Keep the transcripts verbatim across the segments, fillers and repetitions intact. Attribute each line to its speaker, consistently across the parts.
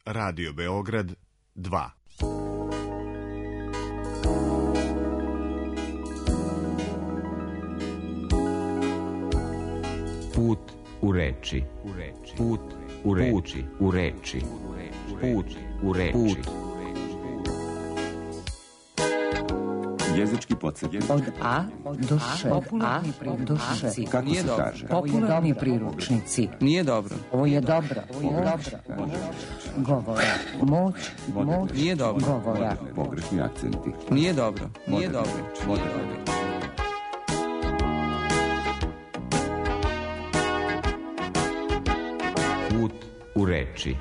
Speaker 1: Radio Beograd dva.
Speaker 2: Put u reči. Put u reči. U reči. Put u reči.
Speaker 3: Jezički podsjetnik.
Speaker 4: Od A do Š. A do Š.
Speaker 3: Kako se kaže?
Speaker 4: Popularni priručnici.
Speaker 5: Nije dobro.
Speaker 4: Ovo je dobro. Ovo je dobro. Govora. Moć. Moć.
Speaker 5: Nije dobro.
Speaker 4: Govora.
Speaker 3: Pogrešni akcenti.
Speaker 5: Nije dobro. Nije dobro. Nije dobro.
Speaker 2: Put u reči.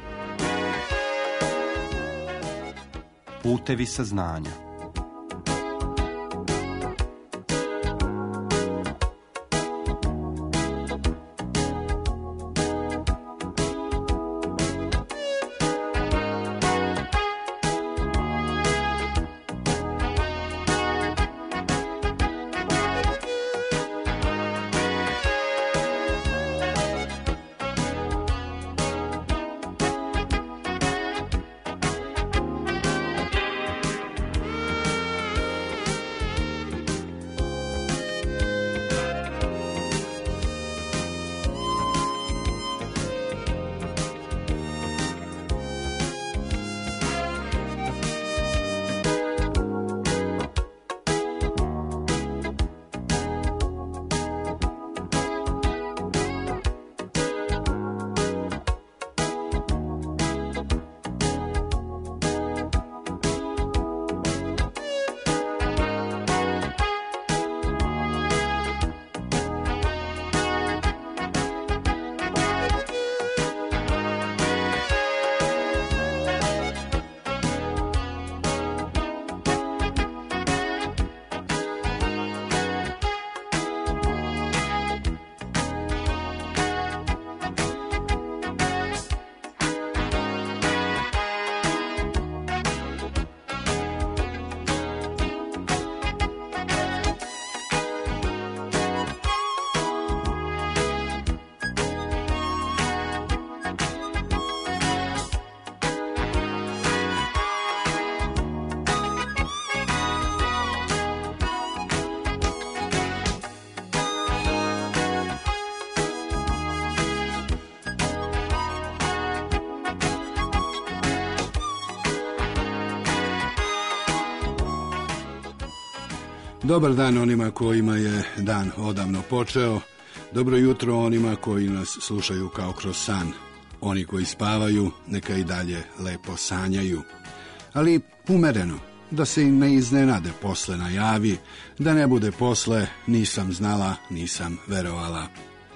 Speaker 6: Putevi saznanja.
Speaker 7: Dobar dan onima kojima je dan odavno počeo. Dobro jutro onima koji nas slušaju kao kroz san. Oni koji spavaju, neka i dalje lepo sanjaju. Ali umereno, da se im ne iznenade posle na javi, da ne bude posle nisam znala, nisam verovala.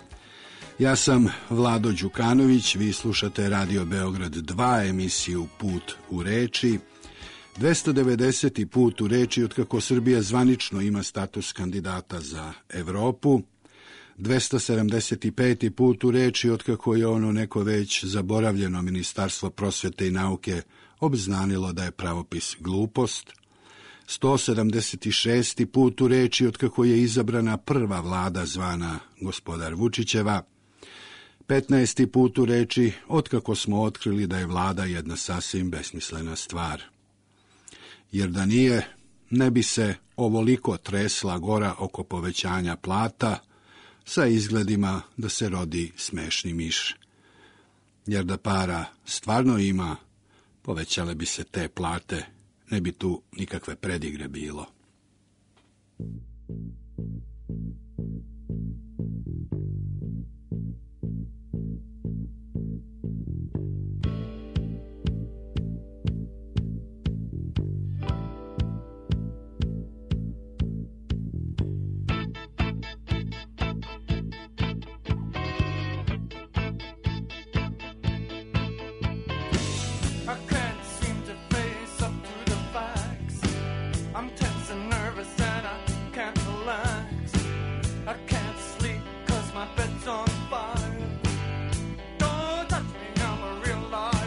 Speaker 7: Ja sam Vlado Đukanović, vi slušate Radio Beograd dva, emisiju Put u reči. dvesta devedeseti put u reči otkako Srbija zvanično ima status kandidata za Evropu, dvesta sedamdeset peti put u reči otkako je ono neko već zaboravljeno Ministarstvo prosvete i nauke obznanilo da je pravopis glupost, sto sedamdeset šesti put u reči otkako je izabrana prva vlada zvana gospodar Vučićeva, petnaesti put u reči otkako smo otkrili da je vlada jedna sasvim besmislena stvar. Jer da nije, ne bi se ovoliko tresla gora oko povećanja plata sa izgledima da se rodi smešni miš. Jer da para stvarno ima, povećale bi se te plate, ne bi tu nikakve predigre bilo.
Speaker 8: On fire. Don't touch me, I'm a real liar.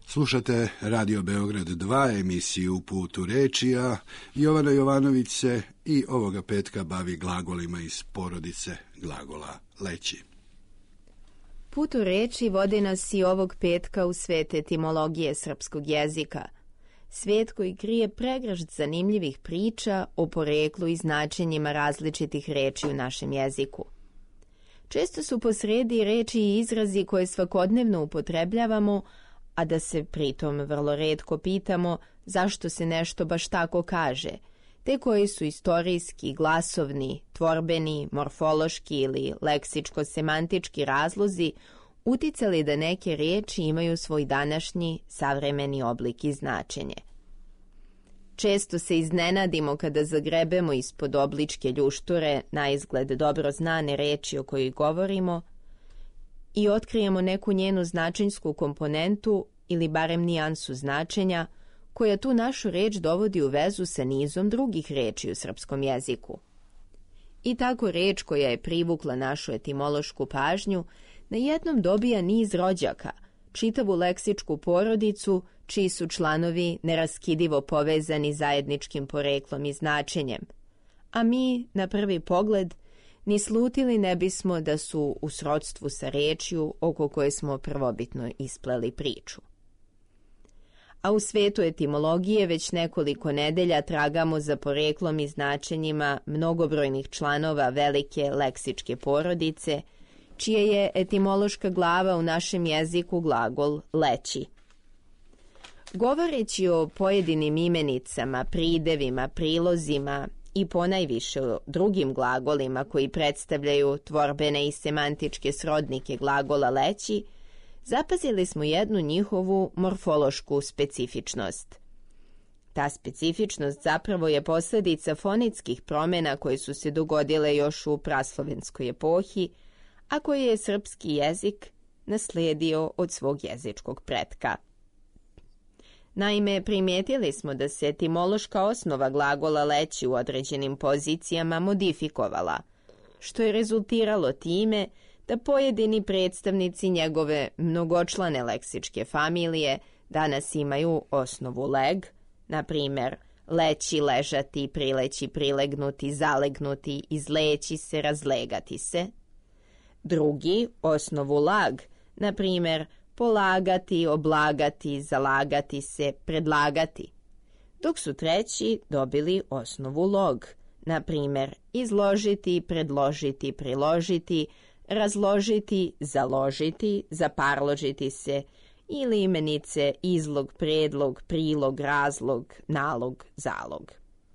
Speaker 7: Slušate Radio Beograd dva, emisiju Put u reči, a Jovana Jovanović se i ovoga petka bavi glagolima iz porodice glagola leći.
Speaker 3: Put u reči vodi nas i ovog petka u svet etimologije srpskog jezika, svet koji krije pregršt zanimljivih priča o poreklu i značenjima različitih reči u našem jeziku. Često su posredi reči i izrazi koje svakodnevno upotrebljavamo, a da se pritom vrlo retko pitamo zašto se nešto baš tako kaže, te koji su istorijski, glasovni, tvorbeni, morfološki ili leksičko-semantički razlozi uticali da neke riječi imaju svoj današnji, savremeni oblik i značenje. Često se iznenadimo kada zagrebemo ispod obličke ljušture na izgled dobro znane reči o kojoj govorimo i otkrijemo neku njenu značenjsku komponentu ili barem nijansu značenja koja tu našu reč dovodi u vezu sa nizom drugih reči u srpskom jeziku. I tako reč koja je privukla našu etimološku pažnju na jednom dobija niz rođaka, čitavu leksičku porodicu čiji su članovi neraskidivo povezani zajedničkim poreklom i značenjem, a mi, na prvi pogled, ni slutili ne bismo da su u srodstvu sa rečju oko koje smo prvobitno ispleli priču. A u svetu etimologije već nekoliko nedelja tragamo za poreklom i značenjima mnogobrojnih članova velike leksičke porodice, čije je etimološka glava u našem jeziku glagol leći. Govoreći o pojedinim imenicama, pridevima, prilozima i ponajviše o drugim glagolima koji predstavljaju tvorbene i semantičke srodnike glagola leći, zapazili smo jednu njihovu morfološku specifičnost. Ta specifičnost zapravo je posljedica fonetskih promjena koje su se dogodile još u praslovenskoj epohi, a koje je srpski jezik naslijedio od svog jezičkog pretka. Naime, primijetili smo da se etimološka osnova glagola leći u određenim pozicijama modifikovala, što je rezultiralo time da pojedini predstavnici njegove mnogočlane leksičke familije danas imaju osnovu leg, na primjer leći, ležati, prileći, prilegnuti, zalegnuti, izleći se, razlegati se. Drugi, osnovu lag, na primjer polagati, oblagati, zalagati se, predlagati. Dok su treći dobili osnovu log, na primjer izložiti, predložiti, priložiti, razložiti, založiti, zaparložiti se ili imenice izlog, predlog, prilog, razlog, nalog, zalog.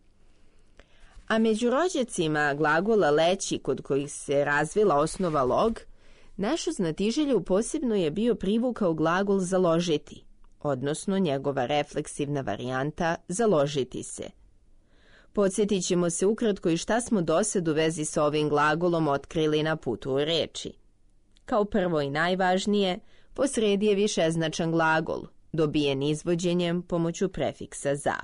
Speaker 3: A među rođacima glagola leći kod kojih se razvila osnova log, našu znatiželju posebno je bio privukao glagol založiti, odnosno njegova refleksivna varijanta založiti se. Podsjetit ćemo se ukratko i šta smo dosad u vezi sa ovim glagolom otkrili na putu u reči. Kao prvo i najvažnije, posredi je višeznačan glagol, dobijen izvođenjem pomoću prefiksa za.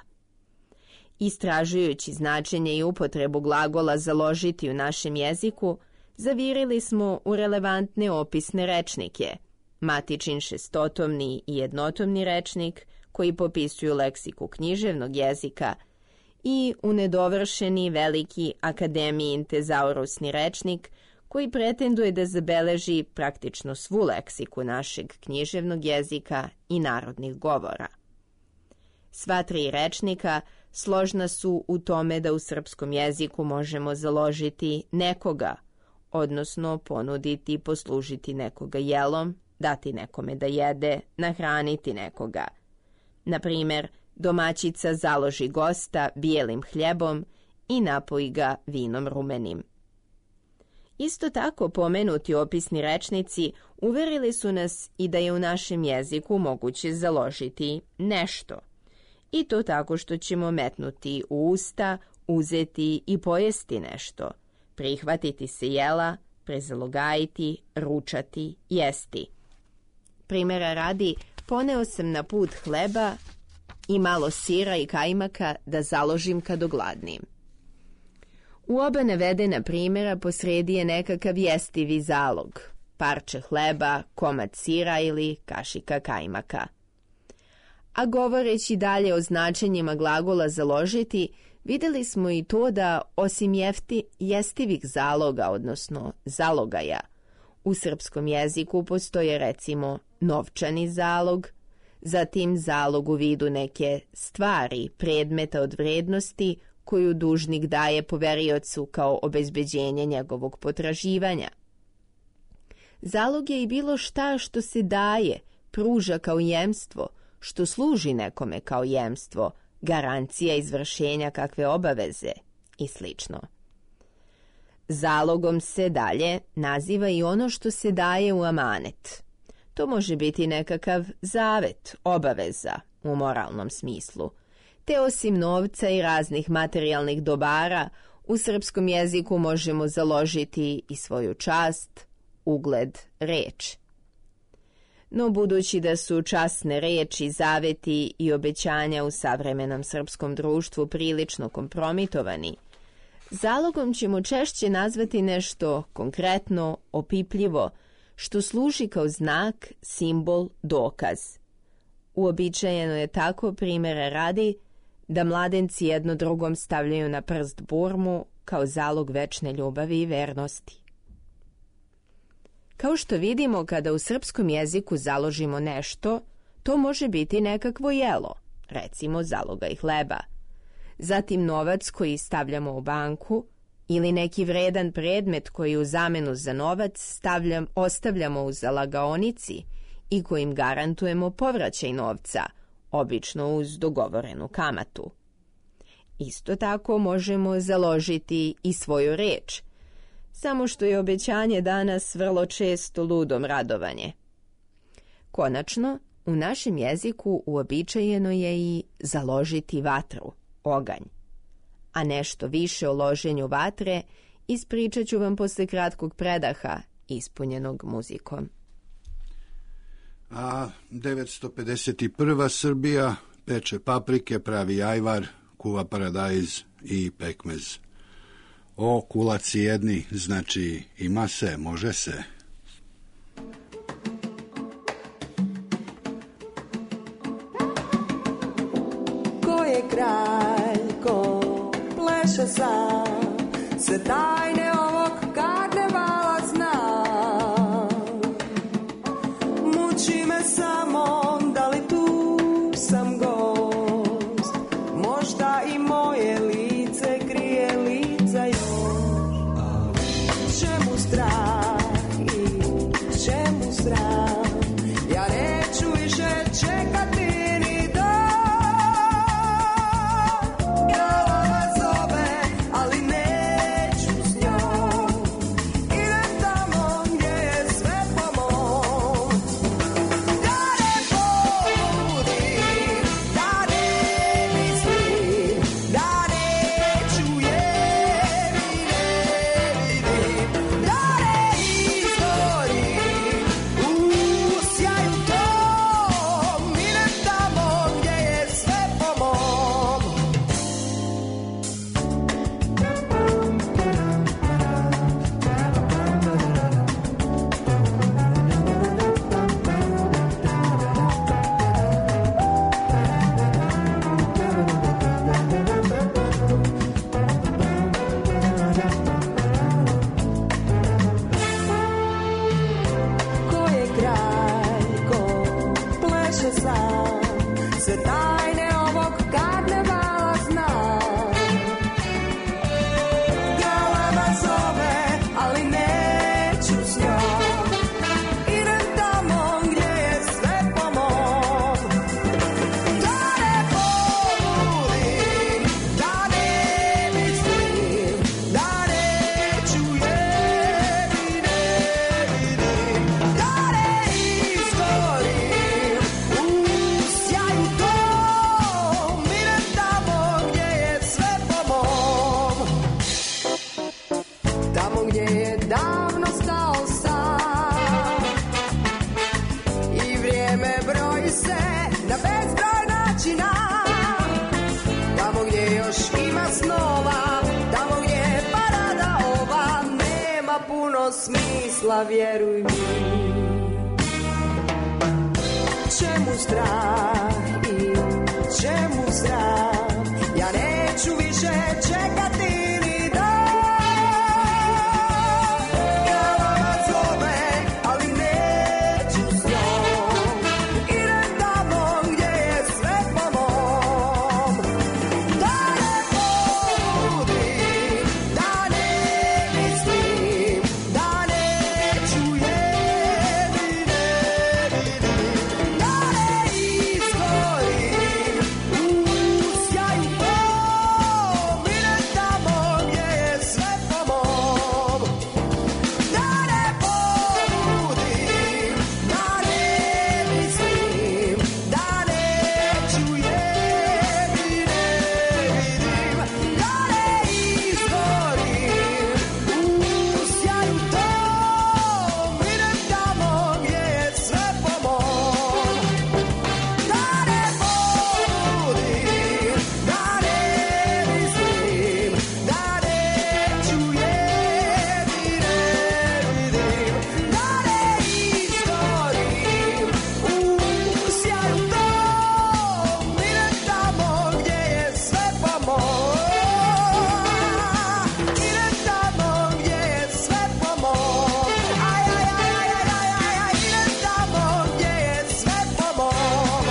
Speaker 3: Istražujući značenje i upotrebu glagola založiti u našem jeziku, zavirili smo u relevantne opisne rečnike, matičin šestotomni i jednotomni rečnik, koji popisuju leksiku književnog jezika, i u nedovršeni veliki akademijin tezaurusni rečnik, koji pretenduje da zabeleži praktično svu leksiku našeg književnog jezika i narodnih govora. Sva tri rečnika složna su u tome da u srpskom jeziku možemo založiti nekoga, odnosno ponuditi, poslužiti nekoga jelom, dati nekome da jede, nahraniti nekoga. Na primjer, domaćica založi gosta bijelim hljebom i napoji ga vinom rumenim. Isto tako pomenuti opisni rečnici uverili su nas i da je u našem jeziku moguće založiti nešto. I to tako što ćemo metnuti u usta, uzeti i pojesti nešto, prihvatiti se jela, prezalogajiti, ručati, jesti. Primjera radi, poneo sam na put hleba i malo sira i kajmaka da založim kad ogladnim. U oba navedena primjera posredi je nekakav jestivi zalog, parče hleba, komad sira ili kašika kajmaka. A govoreći dalje o značenjima glagola založiti, vidjeli smo i to da osim jefti, jestivih zaloga, odnosno zalogaja, u srpskom jeziku postoje recimo novčani zalog, zatim zalog u vidu neke stvari, predmeta od vrednosti koju dužnik daje poveriocu kao obezbeđenje njegovog potraživanja. Zalog je i bilo šta što se daje, pruža kao jemstvo, što služi nekome kao jemstvo, garancija izvršenja kakve obaveze i slično. Zalogom se dalje naziva i ono što se daje u amanet. To može biti nekakav zavet, obaveza u moralnom smislu, te osim novca i raznih materijalnih dobara, u srpskom jeziku možemo založiti i svoju čast, ugled, reč. No budući da su časne reči, zaveti i obećanja u savremenom srpskom društvu prilično kompromitovani, zalogom ćemo češće nazvati nešto konkretno, opipljivo, što služi kao znak, simbol, dokaz. Uobičajeno je tako, primjera radi, da mladenci jedno drugom stavljaju na prst burmu kao zalog večne ljubavi i vernosti. Kao što vidimo, kada u srpskom jeziku založimo nešto, to može biti nekakvo jelo, recimo zalogaj hleba, zatim novac koji stavljamo u banku ili neki vredan predmet koji u zamenu za novac stavljam, ostavljamo u zalagaonici i kojim garantujemo povraćaj novca, obično uz dogovorenu kamatu. Isto tako možemo založiti i svoju reč, samo što je obećanje danas vrlo često ludom radovanje. Konačno, u našem jeziku uobičajeno je i založiti vatru, oganj. A nešto više o loženju vatre ispričat ću vam posle kratkog predaha ispunjenog muzikom.
Speaker 7: A devetsto pedeset prva. Srbija peče paprike, pravi ajvar, kuva paradajz i pekmez. O, kulaci jedni, znači ima se, može se.
Speaker 8: Ko je kralj, ko pleše sam, sve tajne ovog karnevala zna. Muči me samo, da li tu sam gost, možda i moje lice krije lica još. Čemu strah i čemu sram, ja neću više čekati ni dan. Glava zove, ali neću s njom, idem tamo gdje je sve po mom. Da ne poludim, da ne mislim, da neću jer i ne vidim, da ne izgorim u sjaju tom, idem tamo gdje je sve po mom. Ko je kralj, ko pleše sam, sve tajne ovog karnevala zna. Galeba zove, ali neću s njom, idem tamo gdje je sve po mom. Da ne poludim, da ne mislim, da neću jer i ne vidim, da ne izgorim u sjaju tom, idem tamo gdje je sve po mom. Tamo gdje je davno stao sam i vrijeme broji se na bezbroj načina. Tamo gdje još ima snova, tamo gdje je parada ova, nema puno smisla, vjeruj mi. čemu strah i čemu strah? Ja neću više čekati ni dan. Krava me zove, ali neću s njom. Idem tamo gdje je sve po mom. Da ne pobudim, da ne mislim, da neću jedine vidim. Da ne izgorim u sjaju mom. Idem tamo gdje je sve po mom. Da ne pobudim, da ne mislim, da neću jedine vidim. Da ne izgorim u sjaju tom. Idem tamo gdje je sve po mom. Da ne pobudim, da ne mislim, da neću jedine vidim. Da ne izgorim u sjaju tom. Idem tamo gdje je sve po mom. Idem tamo gdje je sve po mom. Aj, aj, aj, aj, aj, aj, aj, idem tamo gdje je sve po mom.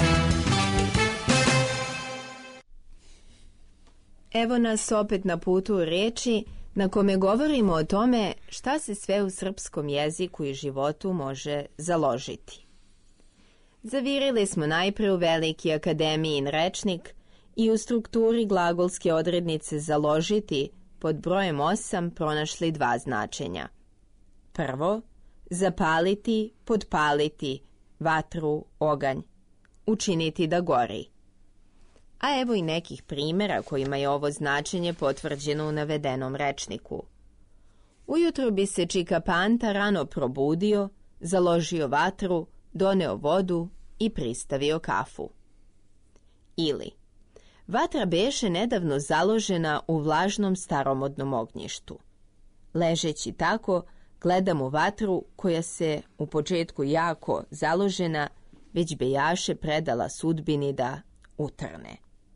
Speaker 3: Evo nas opet na putu u reči na kome govorimo o tome šta se sve u srpskom jeziku i životu može založiti. Zavirili smo najpre u veliki akademijin rečnik i u strukturi glagolske odrednice založiti pod brojem osam pronašli dva značenja. Prvo, zapaliti, podpaliti, vatru, oganj, učiniti da gori. A evo i nekih primjera kojima je ovo značenje potvrđeno u navedenom rečniku. Ujutro bi se Čika Panta rano probudio, založio vatru, doneo vodu i pristavio kafu. Ili, vatra beše nedavno založena u vlažnom staromodnom ognjištu. Ležeći tako, gledam u vatru koja se u početku jako založena, već bejaše predala sudbini da utrne.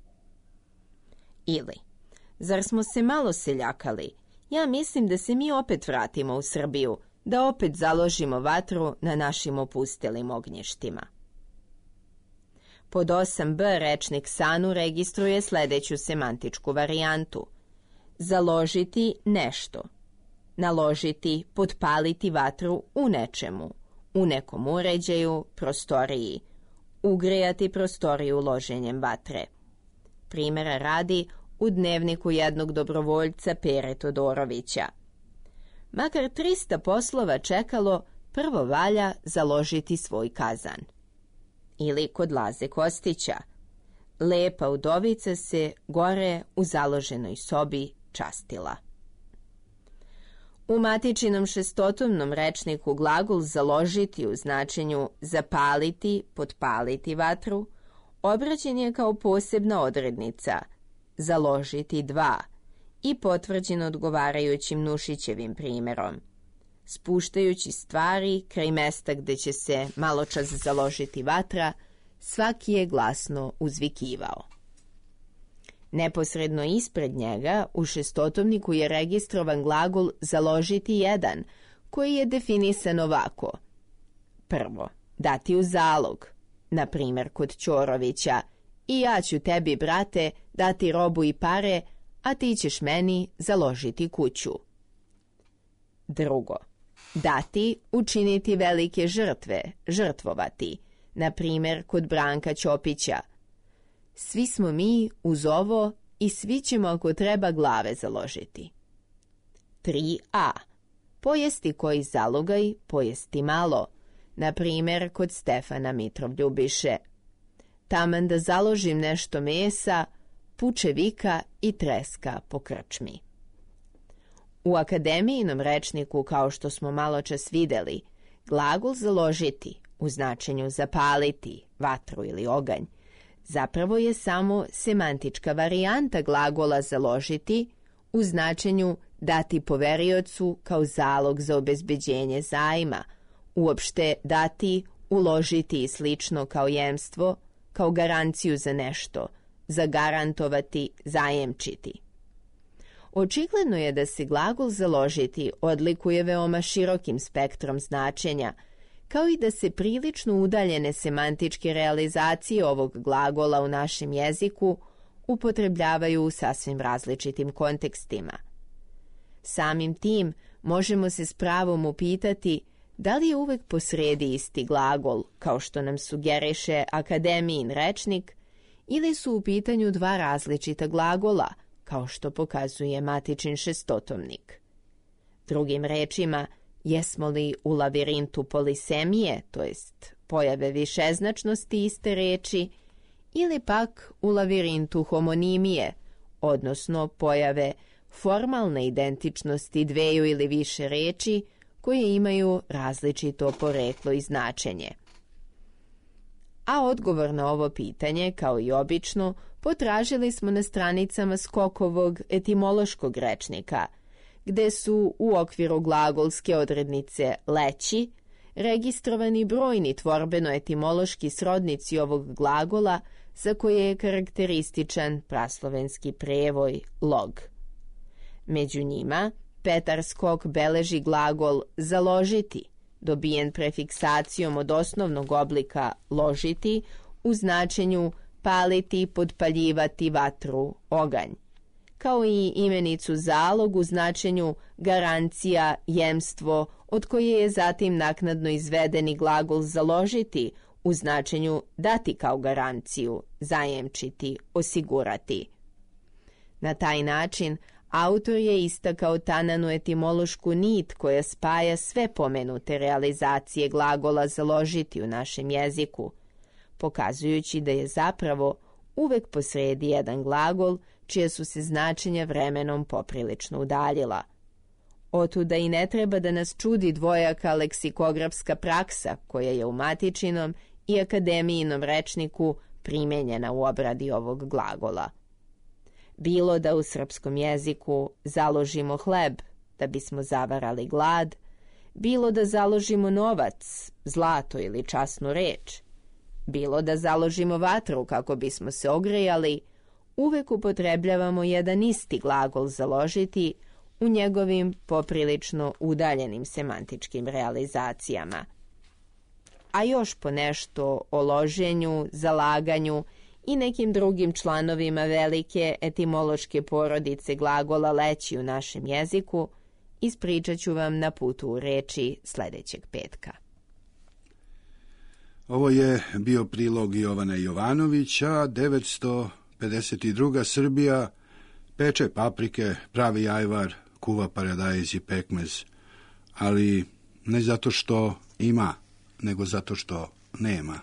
Speaker 3: Ili, zar smo se malo seljakali? Ja mislim da se mi opet vratimo u Srbiju, da opet založimo vatru na našim opustelim ognjištima. Pod osam b rečnik Sanu registruje sledeću semantičku varijantu. Založiti nešto. Naložiti, podpaliti vatru u nečemu, u nekom uređaju, prostoriji. Ugrejati prostoriju loženjem vatre. Primjera radi u dnevniku jednog dobrovoljca Pere Todorovića. Makar trista poslova čekalo, prvo valja založiti svoj kazan. Ili kod Laze Kostića. Lepa udovica se gore u založenoj sobi častila. U matičinom šestotomnom rečniku glagol založiti u značenju zapaliti, podpaliti vatru obraćen je kao posebna odrednica založiti dva i potvrđen odgovarajućim Nušićevim primjerom. Spuštajući stvari kraj mesta gde će se maločas založiti vatra, svaki je glasno uzvikivao. Neposredno ispred njega u šestotomniku je registrovan glagol založiti jedan, koji je definisan ovako. Prvo, dati u zalog, na primjer kod Ćorovića, i ja ću tebi, brate, dati robu i pare, a ti ćeš meni založiti kuću. Drugo, dati, učiniti velike žrtve, žrtvovati, na primjer kod Branka Ćopića. Svi smo mi uz ovo i svi ćemo ako treba glave založiti. tri a. Pojesti koji zalogaj, pojesti malo, na primjer kod Stefana Mitrovljubiše. Taman da založim nešto mesa, puče vika i treska po krčmi. U akademijinom rečniku, kao što smo maločas videli, glagol založiti u značenju zapaliti, vatru ili oganj, zapravo je samo semantička varijanta glagola založiti u značenju dati poveriocu kao zalog za obezbeđenje zajma, uopšte dati uložiti i slično kao jemstvo, kao garanciju za nešto, zagarantovati, zajemčiti. Očigledno je da se glagol založiti odlikuje veoma širokim spektrom značenja, kao i da se prilično udaljene semantičke realizacije ovog glagola u našem jeziku upotrebljavaju u sasvim različitim kontekstima. Samim tim možemo se s pravom upitati da li je uvek posredi isti glagol, kao što nam sugeriše akademijin rečnik, ili su u pitanju dva različita glagola, kao što pokazuje matičin šestotomnik. Drugim rečima, jesmo li u lavirintu polisemije, to jest pojave višeznačnosti iste reči, ili pak u lavirintu homonimije, odnosno pojave formalne identičnosti dveju ili više reči koje imaju različito poreklo i značenje. A odgovor na ovo pitanje, kao i obično, potražili smo na stranicama Skokovog etimološkog rečnika, gde su u okviru glagolske odrednice leći registrovani brojni tvorbeno-etimološki srodnici ovog glagola za koje je karakterističan praslovenski prevoj log. Među njima Petar Skok beleži glagol založiti, dobijen prefiksacijom od osnovnog oblika ložiti u značenju paliti, podpaljivati vatru, oganj, kao i imenicu zalog u značenju garancija, jemstvo, od koje je zatim naknadno izvedeni glagol založiti u značenju dati kao garanciju, zajemčiti, osigurati. Na taj način autor je istakao tananu etimološku nit koja spaja sve pomenute realizacije glagola založiti u našem jeziku, pokazujući da je zapravo uvek posredi jedan glagol čija su se značenja vremenom poprilično udaljila. Otuda i ne treba da nas čudi dvojaka leksikografska praksa koja je u matičinom i akademijinom rečniku primenjena u obradi ovog glagola. Bilo da u srpskom jeziku založimo hleb da bismo zavarali glad, bilo da založimo novac, zlato ili časnu reč, bilo da založimo vatru kako bismo se ogrejali, uvek upotrebljavamo jedan isti glagol založiti u njegovim poprilično udaljenim semantičkim realizacijama. A još po nešto o loženju, zalaganju i nekim drugim članovima velike etimološke porodice glagola leći u našem jeziku ispričat ću vam na putu u reči sledećeg petka.
Speaker 7: Ovo je bio prilog Jovana Jovanovića, devetsto pedeset druga. Srbija peče paprike, pravi ajvar, kuva paradajz i pekmez, ali ne zato što ima, nego zato što nema.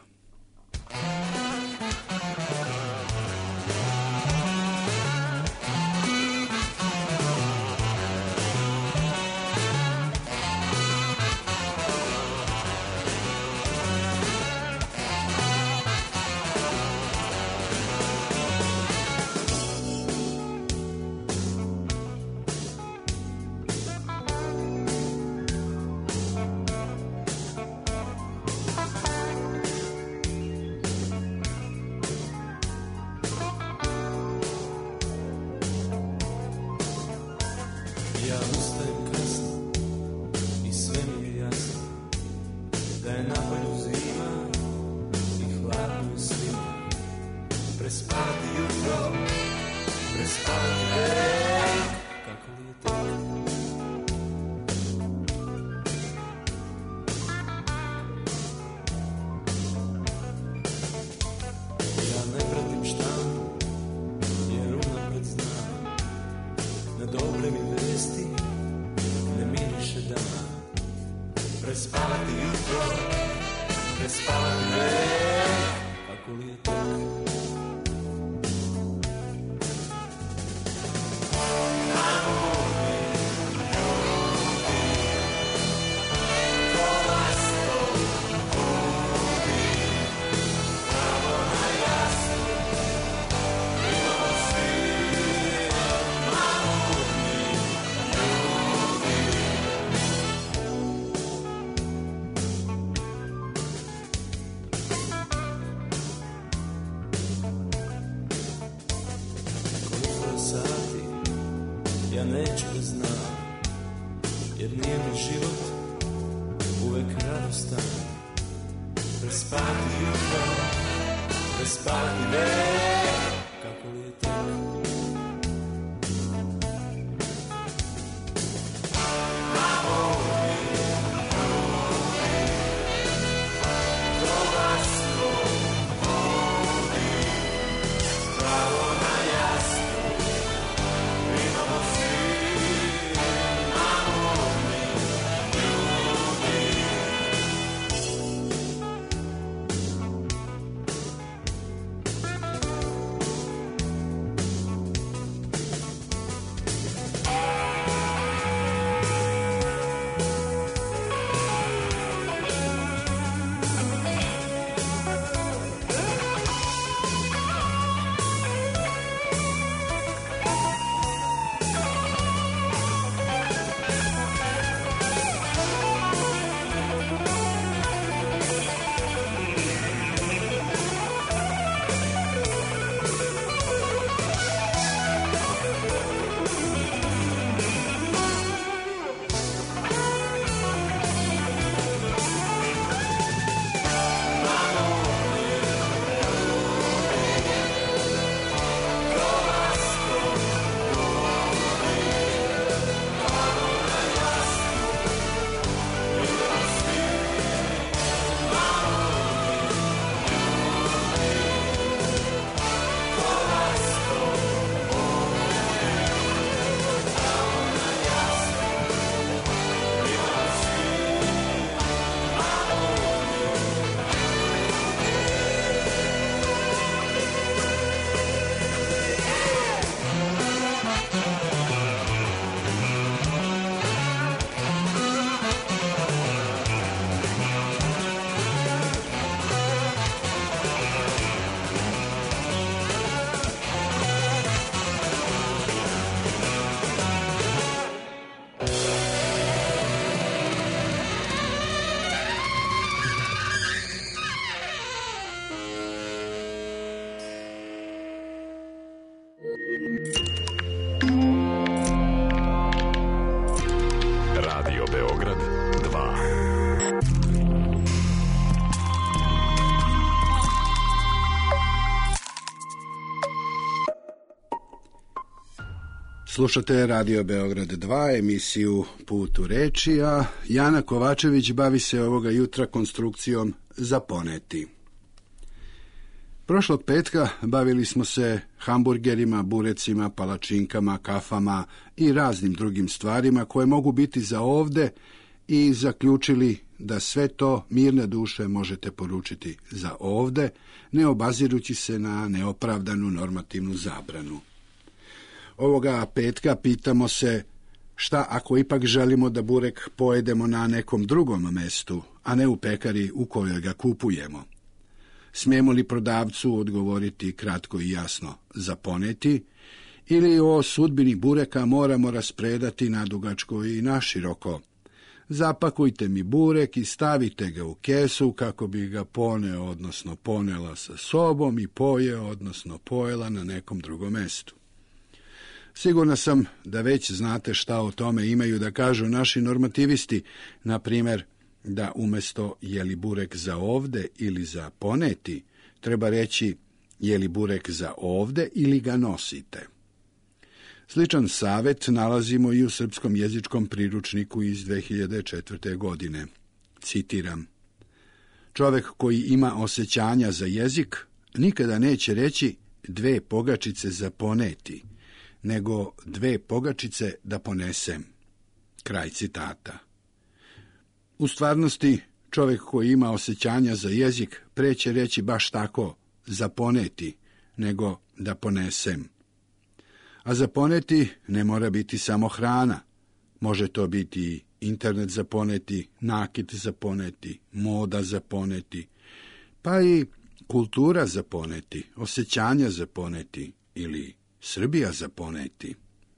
Speaker 9: Ja ustajem kasno i sve mi je jasno da je napolju zima i hladno je svima. Prespavati jutro, prespavati vek, kako li je tek. Ja ne pratim štampu jer unapred znam na dobre mi vesti ne miriše dan. Prespavati jutro, prespavati vek, kako li je tek. jer nije mi život uvek radostan. Prespati jutro, prespati vek, kako li je tek.
Speaker 10: Radio Beograd dva.
Speaker 7: Slušate Radio Beograd dva, emisiju Put u reči, a Jana Kovačević bavi se ovoga jutra konstrukcijom zaponeti. Prošlog petka bavili smo se hamburgerima, burecima, palačinkama, kafama i raznim drugim stvarima koje mogu biti za ovde i zaključili da sve to mirne duše možete poručiti za ovde, ne obazirući se na neopravdanu normativnu zabranu. Ovoga petka pitamo se šta ako ipak želimo da burek pojedemo na nekom drugom mestu, a ne u pekari u kojoj ga kupujemo. Smijemo li prodavcu odgovoriti kratko i jasno zaponeti, ili o sudbini bureka moramo raspredati nadugačko i naširoko. Zapakujte mi burek i stavite ga u kesu kako bi ga poneo, odnosno ponela sa sobom i pojeo, odnosno pojela na nekom drugom mestu. Sigurna sam da već znate šta o tome imaju da kažu naši normativisti, na primjer da umjesto je li burek za ovde ili za poneti, treba reći je li burek za ovde ili ga nosite. Sličan savjet nalazimo i u srpskom jezičkom priručniku iz dve hiljade četvrte. godine. Citiram: čovek koji ima osjećanja za jezik nikada neće reći dve pogačice za poneti, nego dve pogačice da ponesem. Kraj citata. U stvarnosti, čovjek koji ima osjećanja za jezik preće reći baš tako, za poneti, nego da ponesem. A za poneti ne mora biti samo hrana. Može to biti internet za poneti, nakit za poneti, moda za poneti, pa i kultura za poneti, osjećanja za poneti ili Srbija za poneti.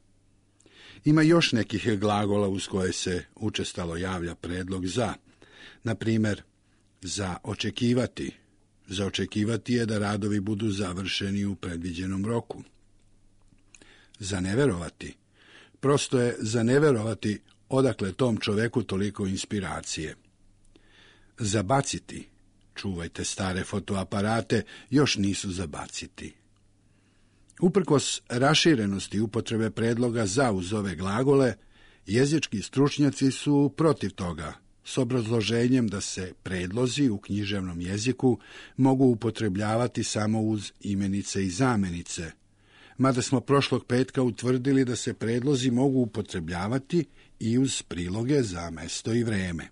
Speaker 7: Ima još nekih glagola uz koje se učestalo javlja predlog za. Na primjer, za očekivati. Za očekivati je da radovi budu završeni u predviđenom roku. Za neverovati. Prosto je za neverovati odakle tom čoveku toliko inspiracije. Zabaciti, čuvajte stare fotoaparate, još nisu zabaciti. Uprkos raširenosti upotrebe predloga za uz ove glagole, jezički stručnjaci su protiv toga, s obrazloženjem da se predlozi u književnom jeziku mogu upotrebljavati samo uz imenice i zamenice, mada smo prošlog petka utvrdili da se predlozi mogu upotrebljavati i uz priloge za mesto i vreme.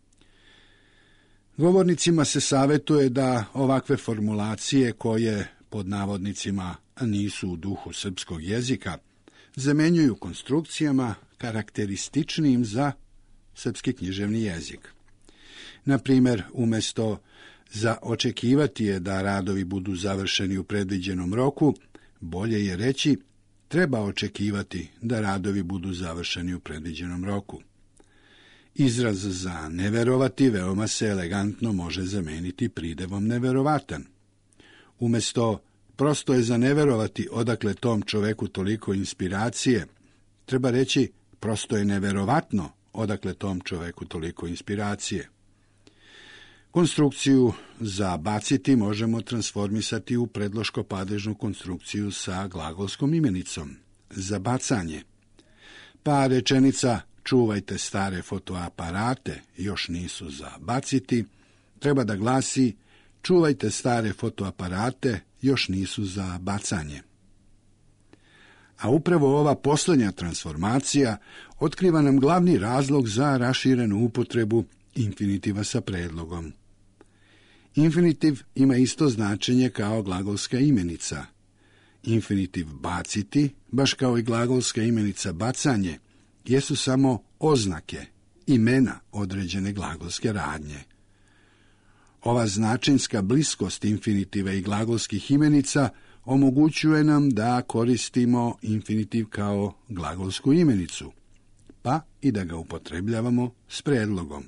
Speaker 7: Govornicima se savjetuje da ovakve formulacije koje, pod navodnicima, nisu u duhu srpskog jezika, zamenjuju konstrukcijama karakterističnim za srpski književni jezik. Na primjer, umjesto za očekivati je da radovi budu završeni u predviđenom roku, bolje je reći treba očekivati da radovi budu završeni u predviđenom roku. Izraz za neverovati veoma se elegantno može zameniti pridevom neverovatan. Umjesto prosto je za neverovati odakle tom čoveku toliko inspiracije, treba reći prosto je neverovatno odakle tom čoveku toliko inspiracije. Konstrukciju za baciti možemo transformisati u predloško-padežnu konstrukciju sa glagolskom imenicom za bacanje. Pa rečenica čuvajte stare fotoaparate, još nisu za baciti, treba da glasi čuvajte stare fotoaparate, još nisu za bacanje. A upravo ova posljednja transformacija otkriva nam glavni razlog za raširenu upotrebu infinitiva sa predlogom. Infinitiv ima isto značenje kao glagolska imenica. Infinitiv baciti, baš kao i glagolska imenica bacanje, jesu samo oznake, imena određene glagolske radnje. Ova značinska bliskost infinitiva i glagolskih imenica omogućuje nam da koristimo infinitiv kao glagolsku imenicu, pa i da ga upotrebljavamo s predlogom.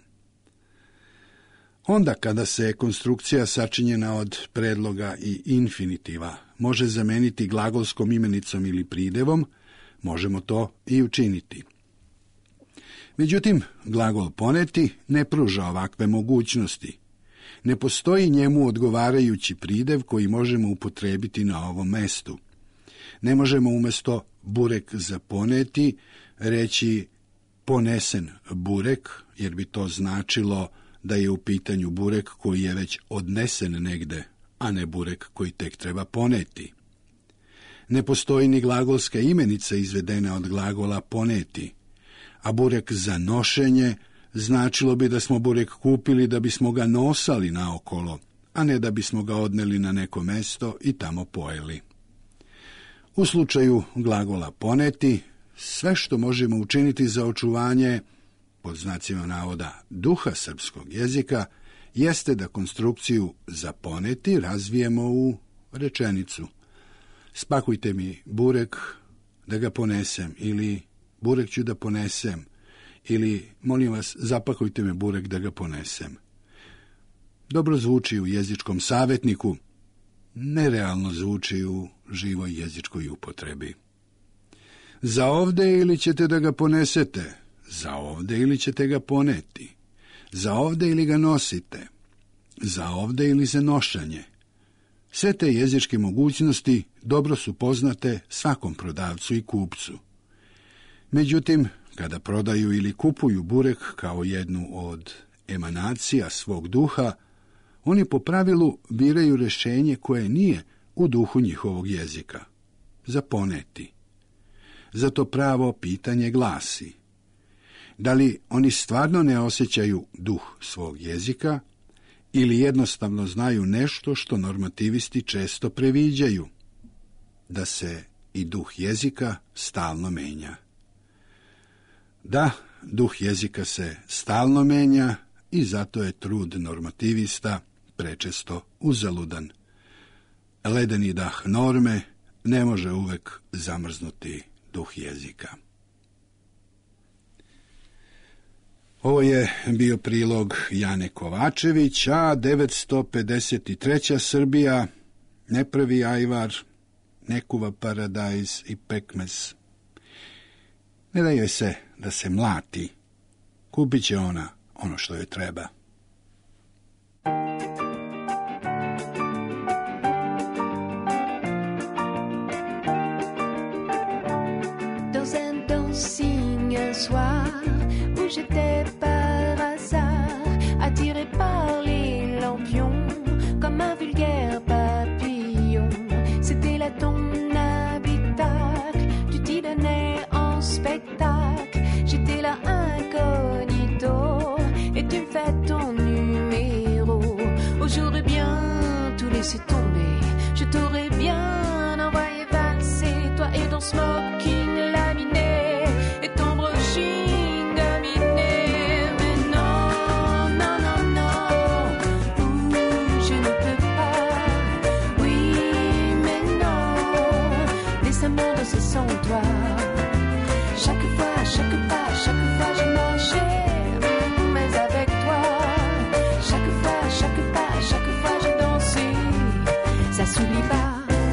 Speaker 7: Onda kada se konstrukcija sačinjena od predloga i infinitiva može zameniti glagolskom imenicom ili pridevom, možemo to i učiniti. Međutim, glagol poneti ne pruža ovakve mogućnosti. Ne postoji njemu odgovarajući pridev koji možemo upotrebiti na ovom mestu. Ne možemo umjesto burek za poneti reći ponesen burek, jer bi to značilo da je u pitanju burek koji je već odnesen negde, a ne burek koji tek treba poneti. Ne postoji ni glagolska imenica izvedena od glagola poneti, a burek za nošenje značilo bi da smo burek kupili da bismo ga nosali naokolo, a ne da bismo ga odneli na neko mesto i tamo pojeli. U slučaju glagola poneti, sve što možemo učiniti za očuvanje, pod znacima navoda, duha srpskog jezika, jeste da konstrukciju za poneti razvijemo u rečenicu. Spakujte mi burek da ga ponesem, ili burek ću da ponesem, ili molim vas zapakujte me burek da ga ponesem. Dobro zvuči u jezičkom savjetniku, nerealno zvuči u živoj jezičkoj upotrebi. Za ovde ili ćete da ga ponesete, za ovde ili ćete ga poneti, za ovde ili ga nosite, za ovde ili za nošanje. Sve te jezičke mogućnosti dobro su poznate svakom prodavcu i kupcu. Međutim, kada prodaju ili kupuju burek kao jednu od emanacija svog duha, oni po pravilu biraju rješenje koje nije u duhu njihovog jezika. Za poneti. Zato pravo pitanje glasi: da li oni stvarno ne osjećaju duh svog jezika ili jednostavno znaju nešto što normativisti često previđaju? Da se i duh jezika stalno menja. Da, duh jezika se stalno menja i zato je trud normativista prečesto uzaludan. Ledeni dah norme ne može uvek zamrznuti duh jezika. Ovo je bio prilog Jane Kovačević, a devetsto pedeset treća. Srbija ne pravi ajvar, ne kuva paradajz i pekmez. Ne da joj se da se mlati. Kupit će ona ono što joj treba.
Speaker 11: Dans un dancing un soir où j'étais par hasard attiré par les lampions comme un vulgaire papillon. C'était là ton habitacle, tu t'y donnais en spectacle. J'étais là incognito et tu me fais ton numéro. Aujourd'hui bien tout laisser tomber, je t'aurais bien envoyé valser, toi et ton smoking laminé et ton brushing dominé. Mais non, non, non, non, ouh, je ne peux pas. Oui, mais non, laisse-moi danser sans toi. Chaque fois, chaque pas, chaque fois je marchais, mais avec toi. Chaque fois, chaque pas, chaque fois je dansais, ça s'oublie pas.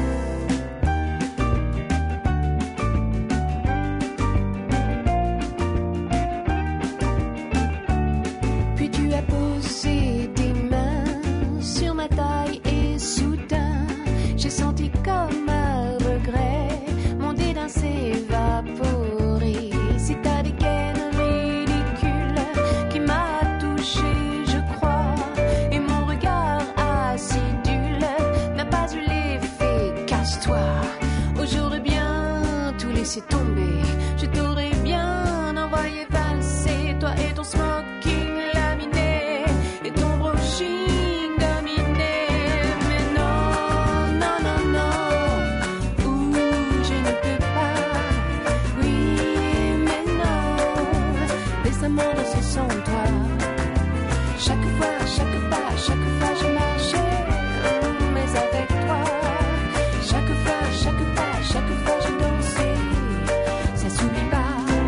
Speaker 11: Puis tu as posé tes mains sur ma taille et soudain j'ai senti comme un regret mon dédain s'évaporer. C'est ta dégaine ridicule qui m'a touché, je crois, et mon regard acidule n'a pas eu l'effet casse-toi. Aujourd'hui bien tout laisser tomber, je t'aurais bien envoyé valser, toi et ton smoking laminé et ton brushing dominé. Mais non, non, non, non, ouh, je ne peux pas. Oui, mais non, laisse-moi danser sans toi. Chaque fois, chaque pas, chaque fois je marchais, mais avec toi. Chaque fois, chaque pas, chaque fois je dansais, ça s'oublie pas.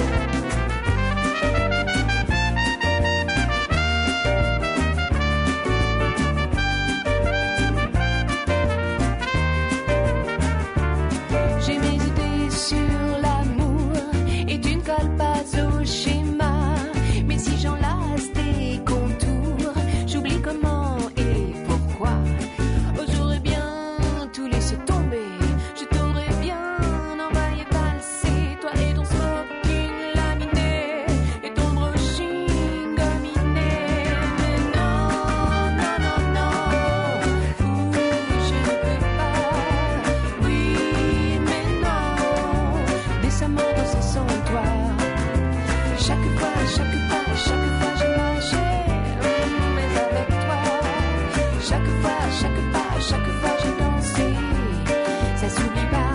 Speaker 11: J'ai mes idées sur l'amour et tu ne colles pas au schéma. Mais si j'enlace tes contours, j'oublie comment et pourquoi. Aujourd'hui bien tout laisser tomber, je t'aurais bien envoyé valser, toi et ton smoking laminé et ton brushing dominé. Mais non, non, non, non, ouh, je ne peux pas. Oui, mais non, laisse-moi danser sans toi. Chaque fois, chaque pas, chaque fois je marchais, mais avec toi. Chaque fois, chaque pas, chaque fois je dansais, ça s'oublie pas.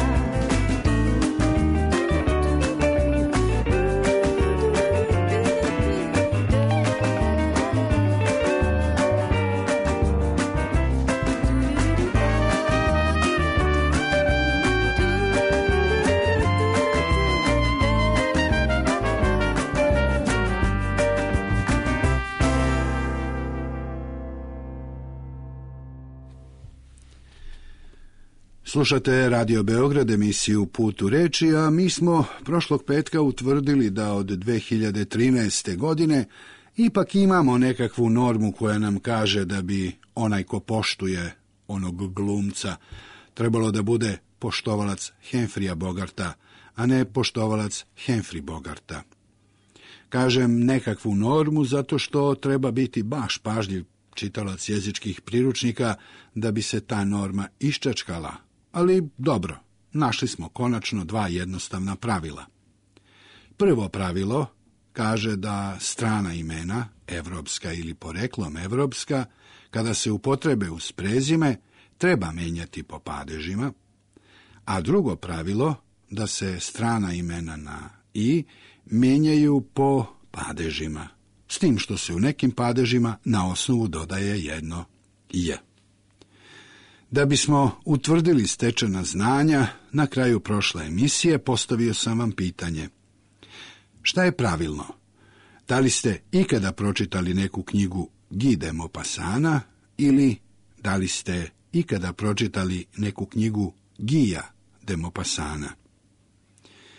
Speaker 7: Slušate Radio Beograd, emisiju Put u reči, a mi smo prošlog petka utvrdili da od dve hiljade trinaeste. godine ipak imamo nekakvu normu koja nam kaže da bi onaj ko poštuje onog glumca trebalo da bude poštovalac Humphreyja Bogarta, a ne poštovalac Humphrey Bogarta. Kažem nekakvu normu zato što treba biti baš pažljiv čitalac jezičkih priručnika da bi se ta norma iščačkala. Ali dobro, našli smo konačno dva jednostavna pravila. Prvo pravilo kaže da strana imena, evropska ili poreklom evropska, kada se upotrebe uz prezime, treba menjati po padežima, a drugo pravilo da se strana imena na i menjaju po padežima, s tim što se u nekim padežima na osnovu dodaje jedno j. Da bismo utvrdili stečena znanja, na kraju prošle emisije postavio sam vam pitanje. Šta je pravilno? Da li ste ikada pročitali neku knjigu Guy de Maupassana ili da li ste ikada pročitali neku knjigu Guya de Maupassana?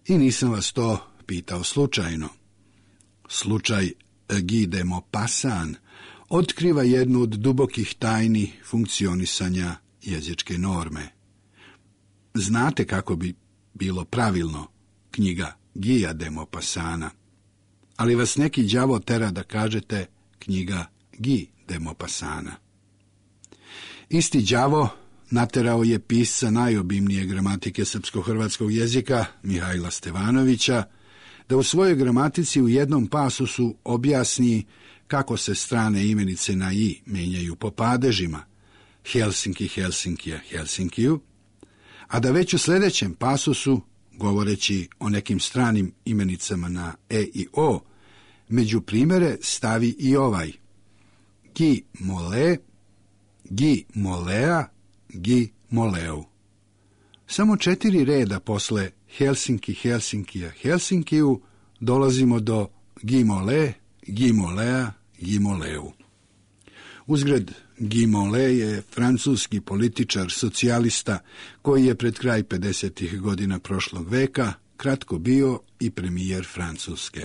Speaker 7: I nisam vas to pitao slučajno. Slučaj Guy de Maupassant otkriva jednu od dubokih tajni funkcionisanja jezičke norme. Znate kako bi bilo pravilno knjiga Guya de Maupassanta, ali vas neki đavo tera da kažete knjiga Guy de Maupassanta. Isti đavo naterao je pisca najobimnije gramatike srpsko-hrvatskog jezika, Mihajla Stevanovića, da u svojoj gramatici u jednom pasusu objasni kako se strane imenice na i menjaju po padežima, Helsinki, Helsinkija, Helsinkiju, a da već u sljedećem pasusu, govoreći o nekim stranim imenicama na e i o, među primjere stavi i ovaj Gi mole, Gi molea, Gi moleu. Samo četiri reda posle Helsinki, Helsinkija, Helsinkiju dolazimo do Gi mole, Gi molea, Gi moleu. Uzgred, Guy Mollet je francuski političar, socijalista, koji je pred kraj pedesetih godina prošlog veka kratko bio i premijer Francuske.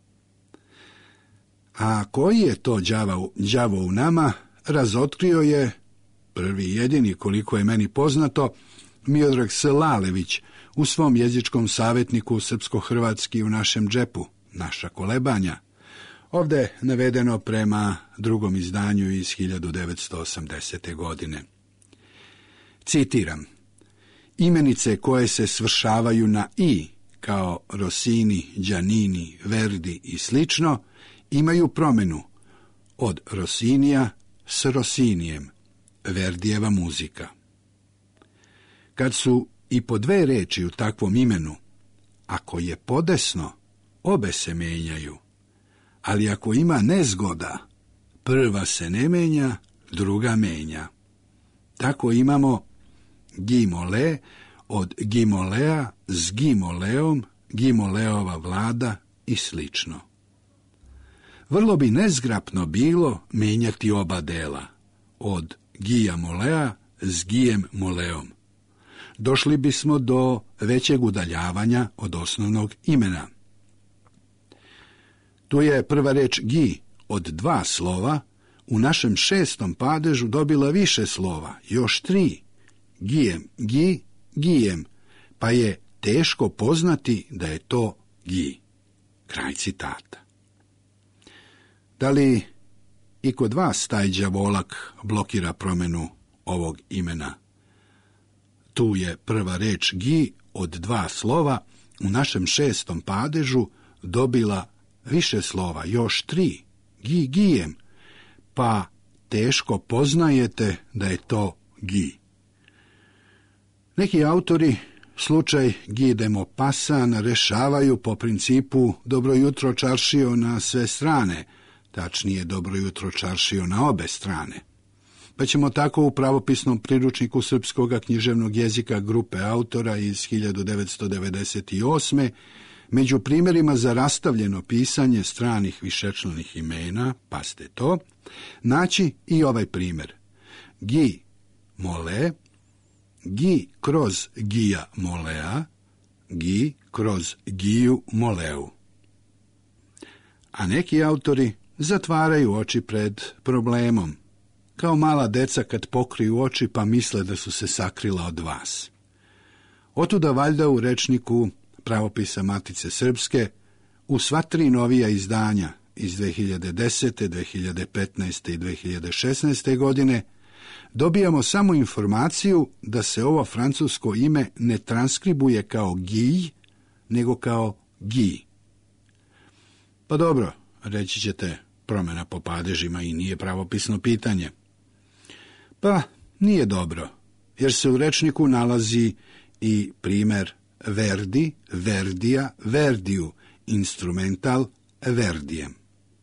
Speaker 7: A koji je to đavo, đavo u nama, razotkrio je, prvi jedini koliko je meni poznato, Miodrag Slalević u svom jezičkom savjetniku Srpsko-hrvatski u našem džepu, naša kolebanja, ovdje navedeno prema drugom izdanju iz hiljadu devetsto osamdesete. godine. Citiram: imenice koje se svršavaju na i, kao Rossini, Giannini, Verdi i slično, imaju promjenu od Rossinija s Rossinijem, Verdijeva muzika. Kad su i po dve reči u takvom imenu, ako je podesno, obe se menjaju, ali ako ima nezgoda, prva se ne menja, druga menja. Tako imamo Guy Mollet od Guy Molleta s Guy Molletom, Guy Molletova vlada i slično. Vrlo bi nezgrapno bilo menjati oba dela, od Guya Molleta s Guyem Molletom. Došli bismo do većeg udaljavanja od osnovnog imena. Tu je prva reč Gi od dva slova u našem šestom padežu dobila više slova, još tri, Gijem, Gi, Gijem, pa je teško poznati da je to Gi. Kraj citata. Da li i kod vas taj đavolak blokira promjenu ovog imena? Tu je prva reč Gi od dva slova u našem šestom padežu dobila više slova, još tri, Gi, Gijem, pa teško poznajete da je to Gi. Neki autori slučaj Guy de Maupassant rešavaju po principu dobro jutro čaršijo na sve strane, tačnije dobro jutro čaršijo na obe strane. Pa ćemo tako u pravopisnom priručniku srpskog književnog jezika grupe autora iz hiljadu devetsto devedeset osme. među primjerima za rastavljeno pisanje stranih višečlanih imena, paste to, naći i ovaj primjer. Guy Mollet, Guy kroz Guya Molleta, Guy kroz Guyu Molleu. A neki autori zatvaraju oči pred problemom, kao mala deca kad pokriju oči pa misle da su se sakrila od vas. Otuda valjda u rečniku Pravopisa Matice Srpske u sva tri novija izdanja iz dve hiljade desete, dve hiljade petnaeste i dve hiljade šesnaeste. godine dobijamo samo informaciju da se ovo francusko ime ne transkribuje kao Guy, nego kao Guy. Pa dobro, reći ćete, promjena po padežima i nije pravopisno pitanje. Pa nije dobro, jer se u rečniku nalazi i primjer Verdi, Verdija, Verdiju, instrumental Verdijem.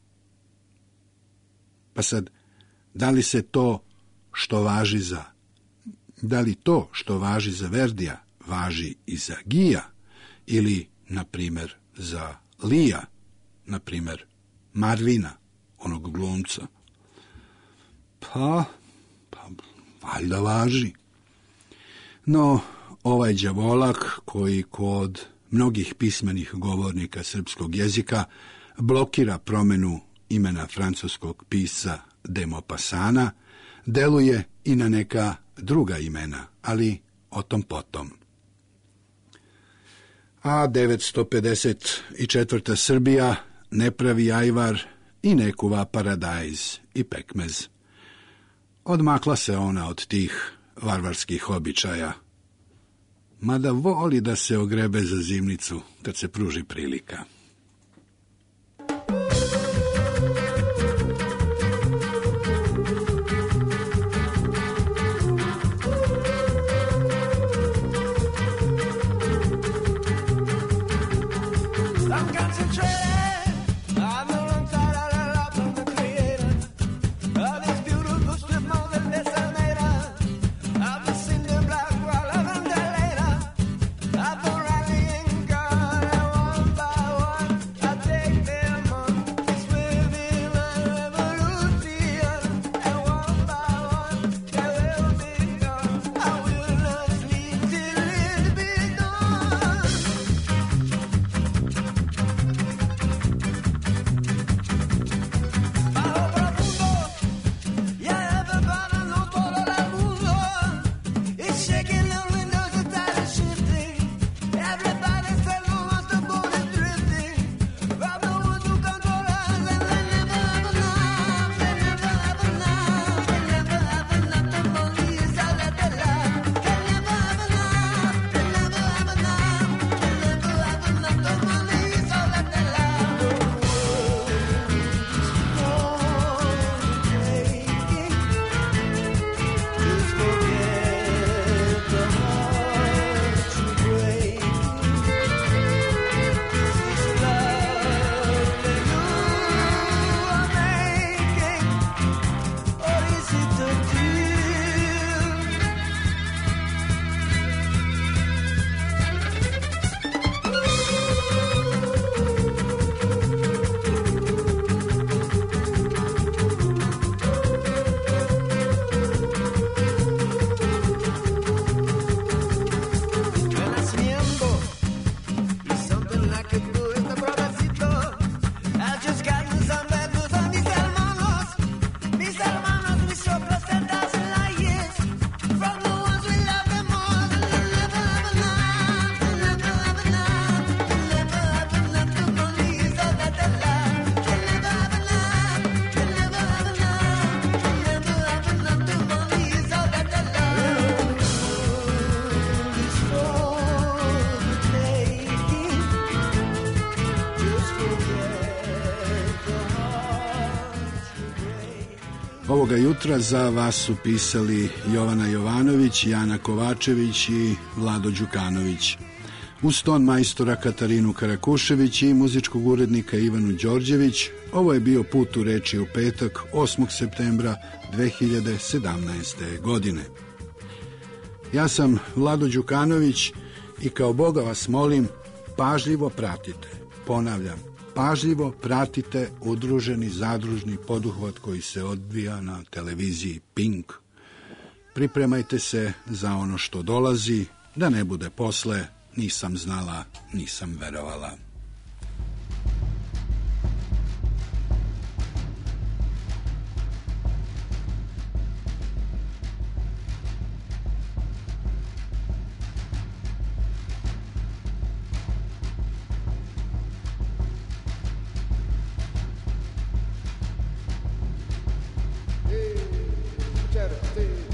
Speaker 7: Pa sad, da li se to što važi za, da li to što važi za Verdija važi i za Gija, ili, na primjer, za Lija, na primjer, Marvina, onog glumca? Pa, pa, valjda važi. No, ovaj đavolak koji kod mnogih pismenih govornika srpskog jezika, blokira promenu imena francuskog pisca de Maupassana, deluje i na neka druga imena, ali o tom potom. A devetsto pedeset četvrta. Srbija ne pravi ajvar i ne kuva paradajz i pekmez. Odmakla se ona od tih varvarskih običaja, mada voli da se ogrebe za zimnicu kad se pruži prilika. Ovoga jutra za vas su pisali Jovana Jovanović, Jana Kovačević i Vlado Đukanović. Uz ton majstora Katarinu Karakušević i muzičkog urednika Ivanu Đorđević, ovo je bio Put u reči u petak, osmog septembra dve hiljade sedamnaeste. godine. Ja sam Vlado Đukanović i kao Boga vas molim, pažljivo pratite, ponavljam, pažljivo pratite udruženi zadružni poduhvat koji se odvija na televiziji Pink. Pripremajte se za ono što dolazi, da ne bude posle nisam znala, nisam verovala.
Speaker 12: Hey,